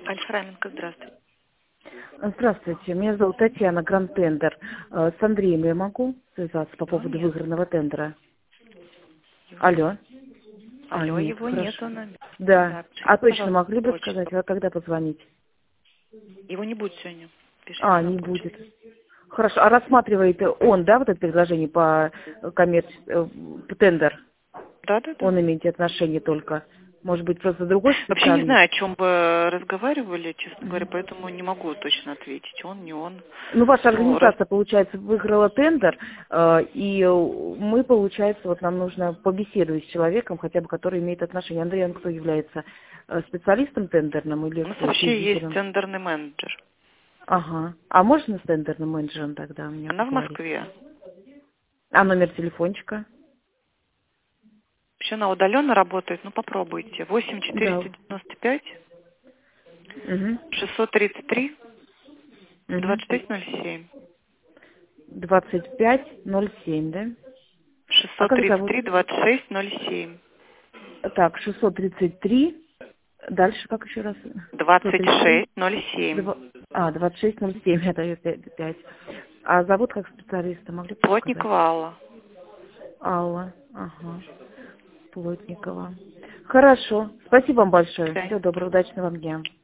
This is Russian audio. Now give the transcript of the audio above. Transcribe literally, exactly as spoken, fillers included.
Альфа-Раменко, здравствуйте. Здравствуйте, меня зовут Татьяна, Гранд Тендер. Э, С Андреем я могу связаться по Его поводу нет. выигранного тендера? Его нет. Алло? А, Алло, нет, его хорошо. нету на... Да. Да, пишите, А точно пожалуйста, могли на бы сказать, почту. а когда позвонить? Его не будет сегодня. Пишите А, на не почту. будет. Хорошо. А рассматривает он, да, вот это предложение по коммерц... э, по тендер? Да, да, да. Он имеет отношение только. Может быть, просто другой Вообще не специалист? знаю, о чем бы разговаривали, честно говоря, Мгм. поэтому не могу точно ответить. Он, не он. Ну, ваша Ну, раз... организация, получается, выиграла тендер, э, и мы, получается, вот нам нужно побеседовать с человеком, хотя бы, который имеет отношение. Андрей, он кто является? Э, Специалистом тендерным или У нас вообще есть учредителем? тендерный менеджер. Ага. А можно с тендерным менеджером тогда у меня Она в поговорить? Москве. А номер телефончика? Вообще она удаленно работает, ну попробуйте. восемь Да. четыреста девяносто пять Угу. шестьсот тридцать три Угу. двадцать шесть ноль семь. двадцать пять ноль семь, да? А шестьсот как тридцать зовут? три двадцать шесть ноль семь. Так, шестьсот тридцать три. Дальше как еще раз? шестьсот двадцать тридцать три. шесть ноль семь. Два- А, двадцать шесть ноль семь, это пять. пять. А зовут как специалиста, могли бы сказать? Плотникова Алла. Алла. Ага. Плотникова. Хорошо. Спасибо вам До большое. свидания. Всего доброго, удачного вам дня.